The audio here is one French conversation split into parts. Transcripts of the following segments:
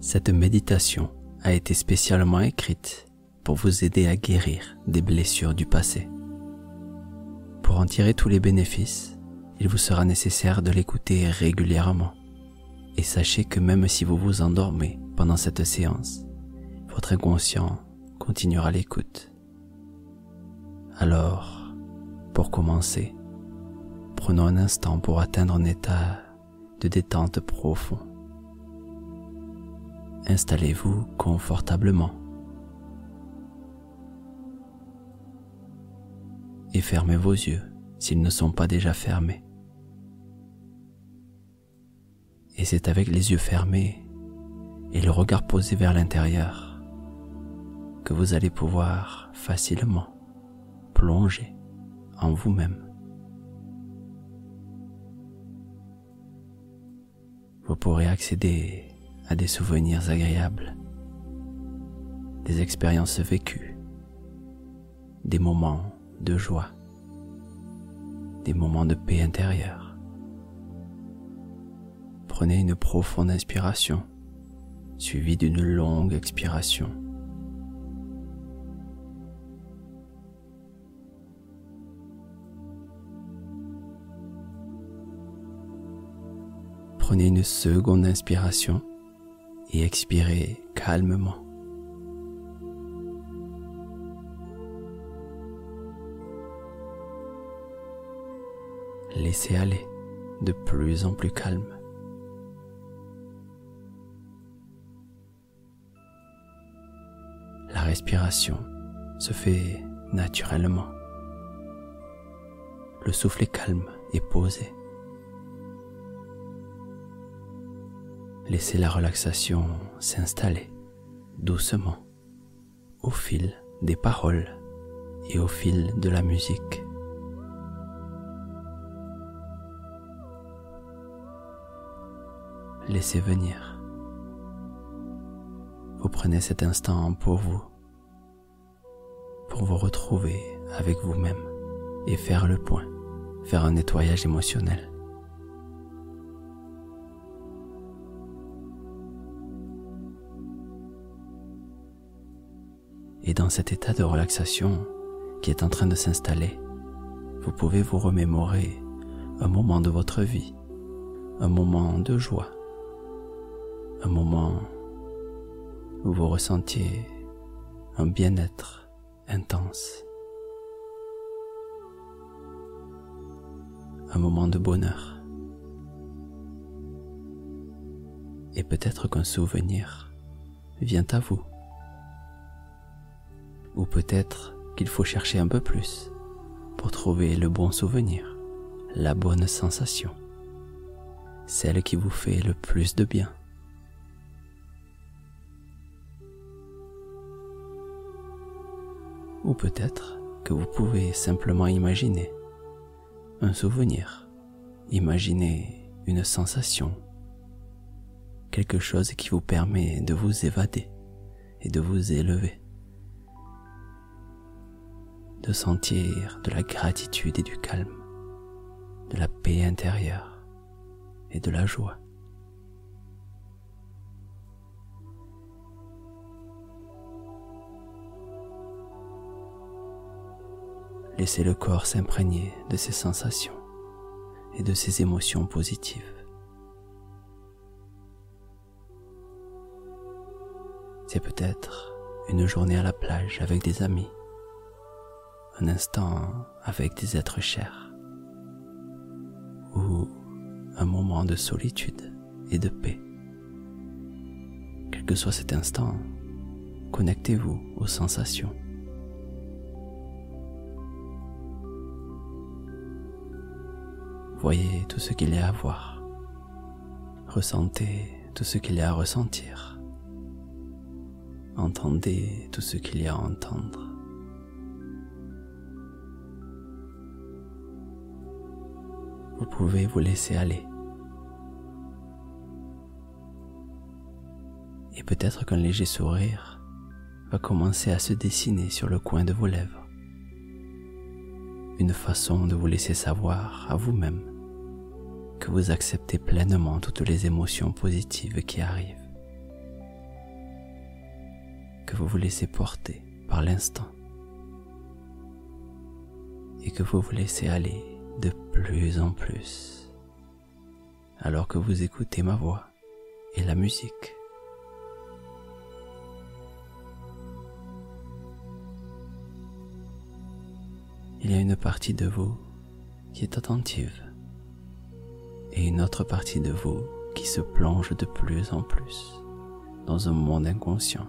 Cette méditation a été spécialement écrite pour vous aider à guérir des blessures du passé. Pour en tirer tous les bénéfices, il vous sera nécessaire de l'écouter régulièrement. Et sachez que même si vous vous endormez pendant cette séance, votre inconscient continuera l'écoute. Alors, pour commencer, prenons un instant pour atteindre un état de détente profond. Installez-vous confortablement et fermez vos yeux s'ils ne sont pas déjà fermés. Et c'est avec les yeux fermés et le regard posé vers l'intérieur que vous allez pouvoir facilement plonger en vous-même. Vous pourrez accéder à des souvenirs agréables, des expériences vécues, des moments de joie, des moments de paix intérieure. Prenez une profonde inspiration, suivie d'une longue expiration. Prenez une seconde inspiration et expirez calmement. Laissez aller de plus en plus calme. La respiration se fait naturellement. Le souffle est calme et posé. Laissez la relaxation s'installer doucement au fil des paroles et au fil de la musique. Laissez venir. Vous prenez cet instant pour vous retrouver avec vous-même et faire le point, faire un nettoyage émotionnel. Et dans cet état de relaxation qui est en train de s'installer, vous pouvez vous remémorer un moment de votre vie, un moment de joie, un moment où vous ressentiez un bien-être intense, un moment de bonheur. Et peut-être qu'un souvenir vient à vous. Ou peut-être qu'il faut chercher un peu plus pour trouver le bon souvenir, la bonne sensation, celle qui vous fait le plus de bien. Ou peut-être que vous pouvez simplement imaginer un souvenir, imaginer une sensation, quelque chose qui vous permet de vous évader et de vous élever. De sentir de la gratitude et du calme, de la paix intérieure et de la joie. Laissez le corps s'imprégner de ces sensations et de ces émotions positives. C'est peut-être une journée à la plage avec des amis, un instant avec des êtres chers, ou un moment de solitude et de paix. Quel que soit cet instant, connectez-vous aux sensations. Voyez tout ce qu'il y a à voir, ressentez tout ce qu'il y a à ressentir, entendez tout ce qu'il y a à entendre. Vous pouvez vous laisser aller. Et peut-être qu'un léger sourire va commencer à se dessiner sur le coin de vos lèvres. Une façon de vous laisser savoir à vous-même que vous acceptez pleinement toutes les émotions positives qui arrivent que vous vous laissez porter par l'instant et que vous vous laissez aller de plus en plus alors que vous écoutez ma voix et la musique. Il y a une partie de vous qui est attentive et une autre partie de vous qui se plonge de plus en plus dans un monde inconscient,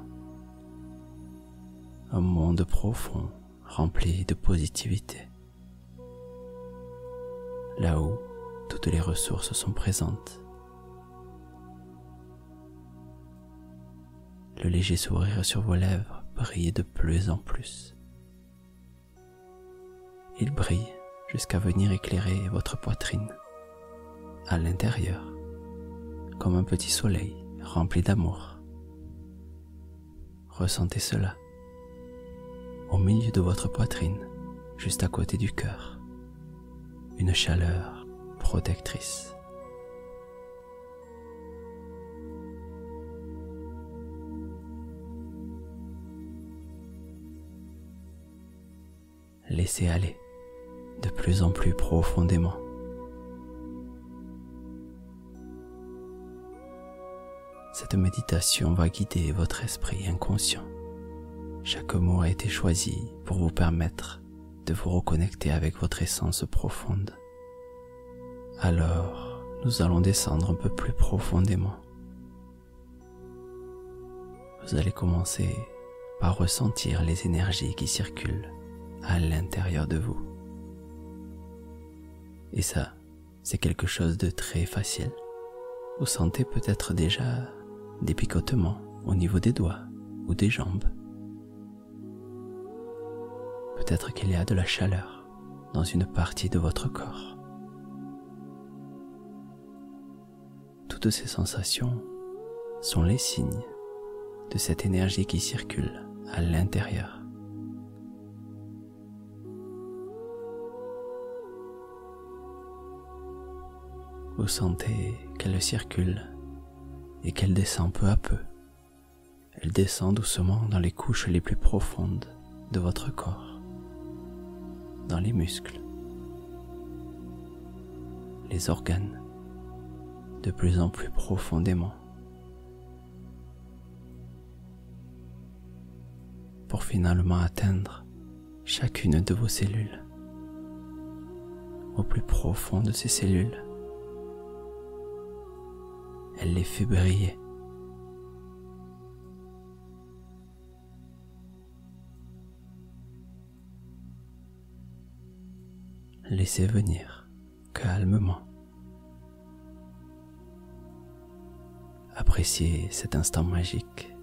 un monde profond rempli de positivité, là où toutes les ressources sont présentes. Le léger sourire sur vos lèvres brille de plus en plus. Il brille jusqu'à venir éclairer votre poitrine, à l'intérieur, comme un petit soleil rempli d'amour. Ressentez cela, au milieu de votre poitrine, juste à côté du cœur, une chaleur protectrice. Laissez aller de plus en plus profondément. Cette méditation va guider votre esprit inconscient. Chaque mot a été choisi pour vous permettre de vous reconnecter avec votre essence profonde. Alors, nous allons descendre un peu plus profondément. Vous allez commencer par ressentir les énergies qui circulent à l'intérieur de vous. Et ça, c'est quelque chose de très facile. Vous sentez peut-être déjà des picotements au niveau des doigts ou des jambes. Peut-être qu'il y a de la chaleur dans une partie de votre corps. Toutes ces sensations sont les signes de cette énergie qui circule à l'intérieur. Vous sentez qu'elle circule et qu'elle descend peu à peu. Elle descend doucement dans les couches les plus profondes de votre corps, dans les muscles, les organes, de plus en plus profondément, pour finalement atteindre chacune de vos cellules. Au plus profond de ces cellules, elle les fait briller. Laissez venir calmement. Appréciez cet instant magique.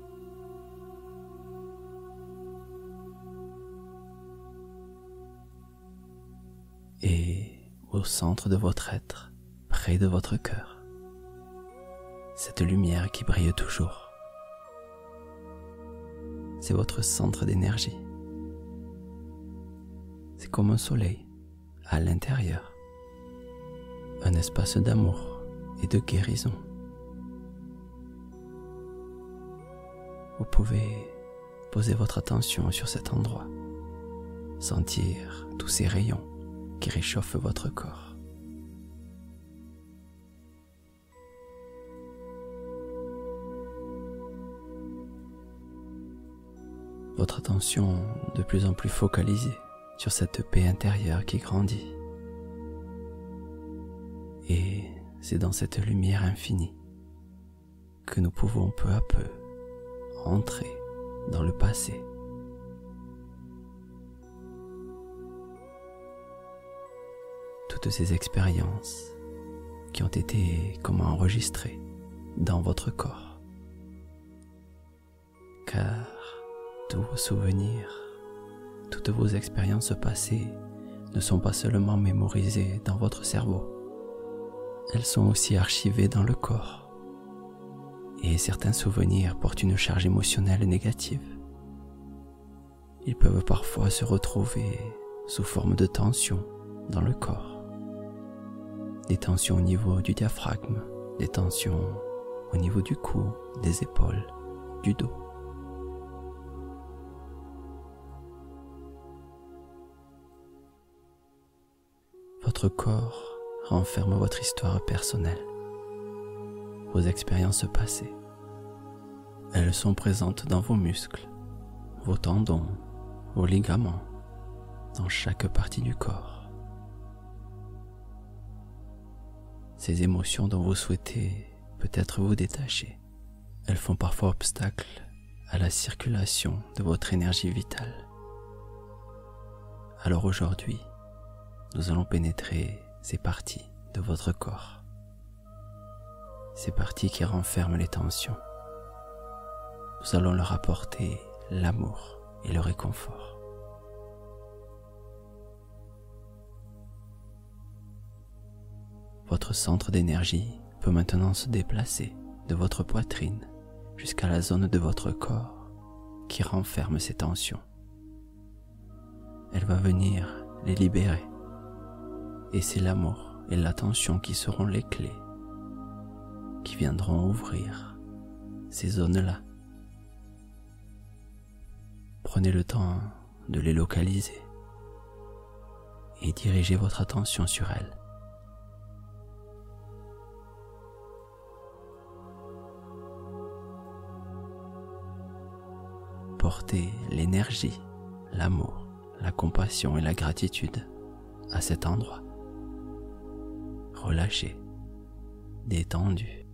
Et au centre de votre être, près de votre cœur, cette lumière qui brille toujours. C'est votre centre d'énergie. C'est comme un soleil à l'intérieur, un espace d'amour et de guérison. Vous pouvez poser votre attention sur cet endroit, sentir tous ces rayons qui réchauffent votre corps. Votre attention de plus en plus focalisée sur cette paix intérieure qui grandit. Et c'est dans cette lumière infinie que nous pouvons peu à peu entrer dans le passé. Toutes ces expériences qui ont été comme enregistrées dans votre corps. Car tous vos souvenirs, toutes vos expériences passées ne sont pas seulement mémorisées dans votre cerveau, elles sont aussi archivées dans le corps. Et certains souvenirs portent une charge émotionnelle négative. Ils peuvent parfois se retrouver sous forme de tensions dans le corps. Des tensions au niveau du diaphragme, des tensions au niveau du cou, des épaules, du dos. Votre corps renferme votre histoire personnelle, vos expériences passées. Elles sont présentes dans vos muscles, vos tendons, vos ligaments, dans chaque partie du corps. Ces émotions dont vous souhaitez peut-être vous détacher, elles font parfois obstacle à la circulation de votre énergie vitale. Alors aujourd'hui, nous allons pénétrer ces parties de votre corps, ces parties qui renferment les tensions. Nous allons leur apporter l'amour et le réconfort. Votre centre d'énergie peut maintenant se déplacer de votre poitrine jusqu'à la zone de votre corps qui renferme ces tensions. Elle va venir les libérer. Et c'est l'amour et l'attention qui seront les clés qui viendront ouvrir ces zones-là. Prenez le temps de les localiser et dirigez votre attention sur elles. Portez l'énergie, l'amour, la compassion et la gratitude à cet endroit. Relâché, détendu.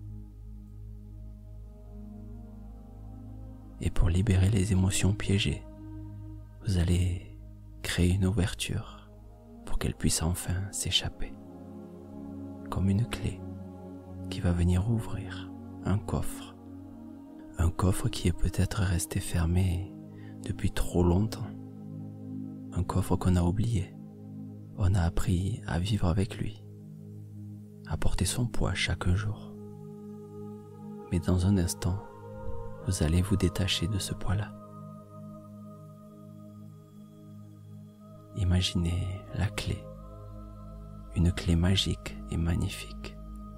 Et pour libérer les émotions piégées, vous allez créer une ouverture pour qu'elles puissent enfin s'échapper. Comme une clé qui va venir ouvrir un coffre. Un coffre qui est peut-être resté fermé depuis trop longtemps. Un coffre qu'on a oublié. On a appris à vivre avec lui, à porter son poids chaque jour. Mais dans un instant, vous allez vous détacher de ce poids-là. Imaginez la clé, une clé magique et magnifique.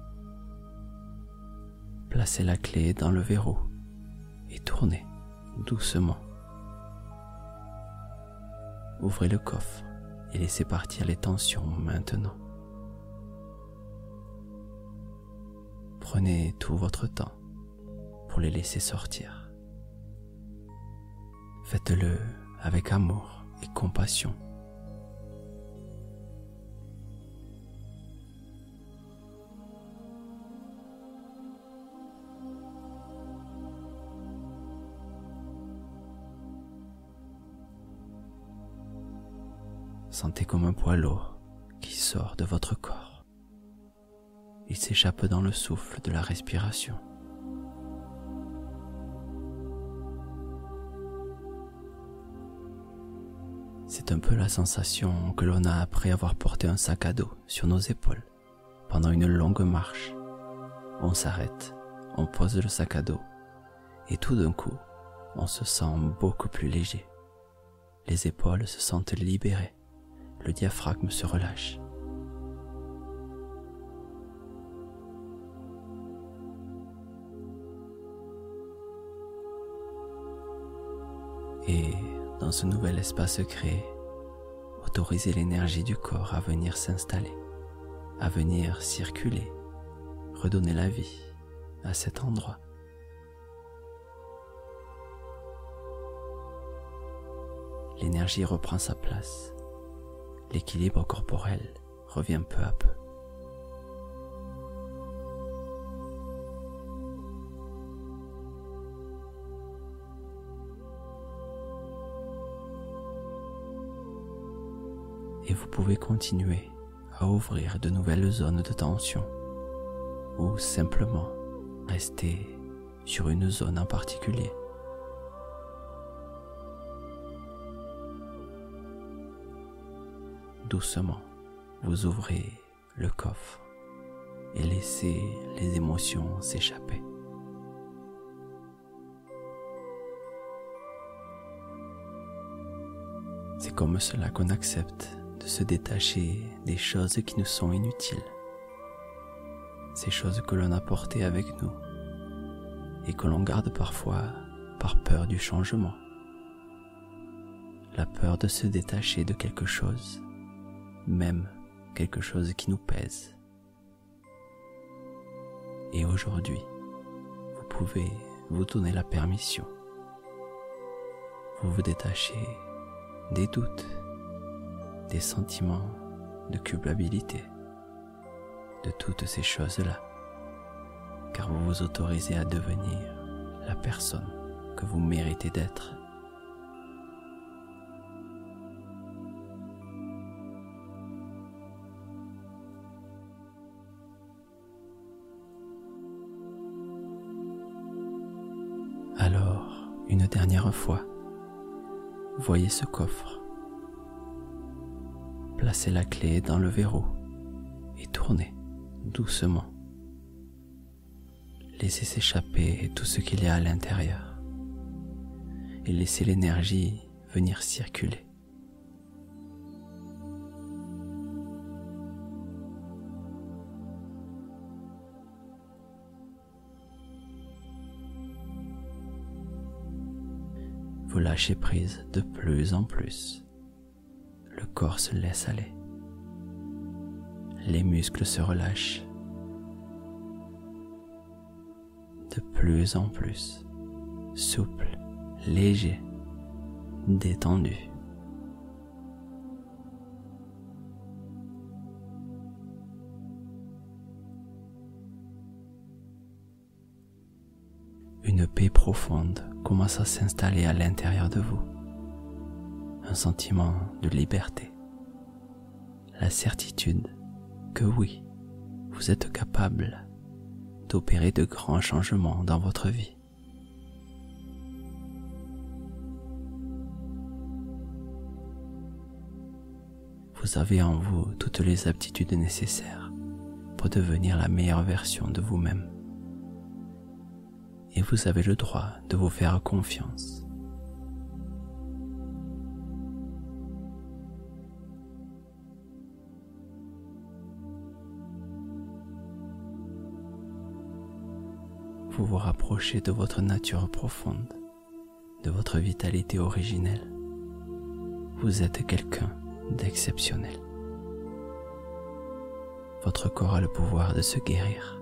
Placez la clé dans le verrou et tournez doucement. Ouvrez le coffre et laissez partir les tensions maintenant. Prenez tout votre temps pour les laisser sortir. Faites-le avec amour et compassion. Sentez comme un poids lourd qui sort de votre corps. Il s'échappe dans le souffle de la respiration. C'est un peu la sensation que l'on a après avoir porté un sac à dos sur nos épaules pendant une longue marche. On s'arrête, on pose le sac à dos et tout d'un coup, on se sent beaucoup plus léger. Les épaules se sentent libérées. Le diaphragme se relâche. Et dans ce nouvel espace créé, autorisez l'énergie du corps à venir s'installer, à venir circuler, redonner la vie à cet endroit. L'énergie reprend sa place. L'équilibre corporel revient peu à peu. Et vous pouvez continuer à ouvrir de nouvelles zones de tension ou simplement rester sur une zone en particulier. Doucement, vous ouvrez le coffre et laissez les émotions s'échapper. C'est comme cela qu'on accepte de se détacher des choses qui nous sont inutiles, ces choses que l'on a portées avec nous et que l'on garde parfois par peur du changement, la peur de se détacher de quelque chose, même quelque chose qui nous pèse. Et aujourd'hui, vous pouvez vous donner la permission. Vous vous détachez des doutes, des sentiments de culpabilité, de toutes ces choses-là, car vous vous autorisez à devenir la personne que vous méritez d'être. Alors, une dernière fois, voyez ce coffre. Placez la clé dans le verrou et tournez doucement. Laissez s'échapper tout ce qu'il y a à l'intérieur et laissez l'énergie venir circuler. Vous lâchez prise de plus en plus. Le corps se laisse aller. Les muscles se relâchent. De plus en plus, souple, léger, détendu. Une paix profonde commence à s'installer à l'intérieur de vous. Un sentiment de liberté. La certitude que oui, vous êtes capable d'opérer de grands changements dans votre vie. Vous avez en vous toutes les aptitudes nécessaires pour devenir la meilleure version de vous-même. Et vous avez le droit de vous faire confiance. Vous vous rapprochez de votre nature profonde, de votre vitalité originelle. Vous êtes quelqu'un d'exceptionnel. Votre corps a le pouvoir de se guérir.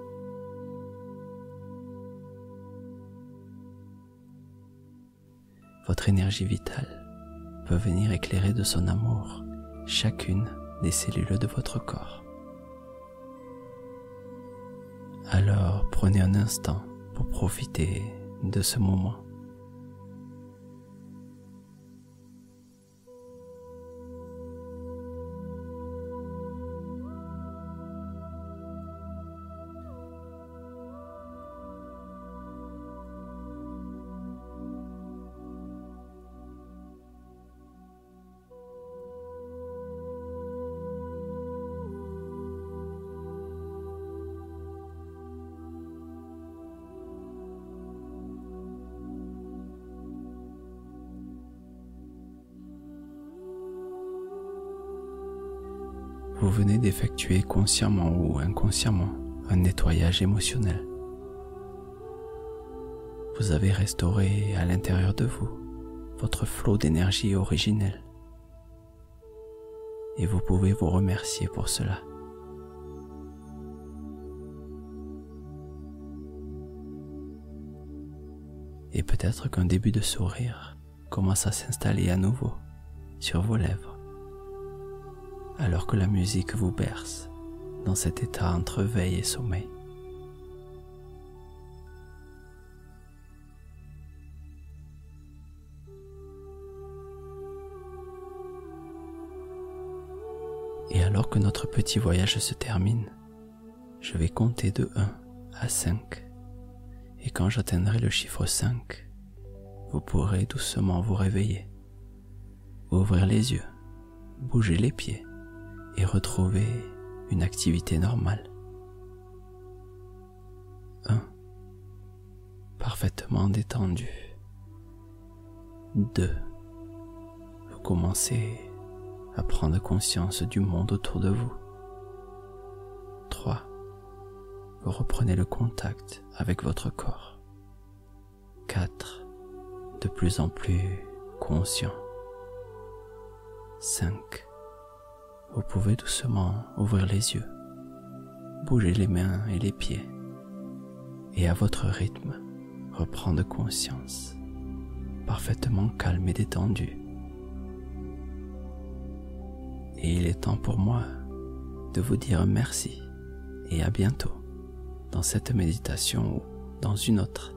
Votre énergie vitale peut venir éclairer de son amour chacune des cellules de votre corps. Alors prenez un instant pour profiter de ce moment. Vous venez d'effectuer consciemment ou inconsciemment un nettoyage émotionnel. Vous avez restauré à l'intérieur de vous votre flot d'énergie originelle. Et vous pouvez vous remercier pour cela. Et peut-être qu'un début de sourire commence à s'installer à nouveau sur vos lèvres, alors que la musique vous berce dans cet état entre veille et sommeil. Et alors que notre petit voyage se termine, je vais compter de 1 à 5. Et quand j'atteindrai le chiffre 5, vous pourrez doucement vous réveiller, ouvrir les yeux, bouger les pieds et retrouver une activité normale. 1. Parfaitement détendu. 2. Vous commencez à prendre conscience du monde autour de vous. 3. Vous reprenez le contact avec votre corps. 4. De plus en plus conscient. 5. vous pouvez doucement ouvrir les yeux, bouger les mains et les pieds, et à votre rythme, reprendre conscience, parfaitement calme et détendu. Et il est temps pour moi de vous dire merci et à bientôt dans cette méditation ou dans une autre.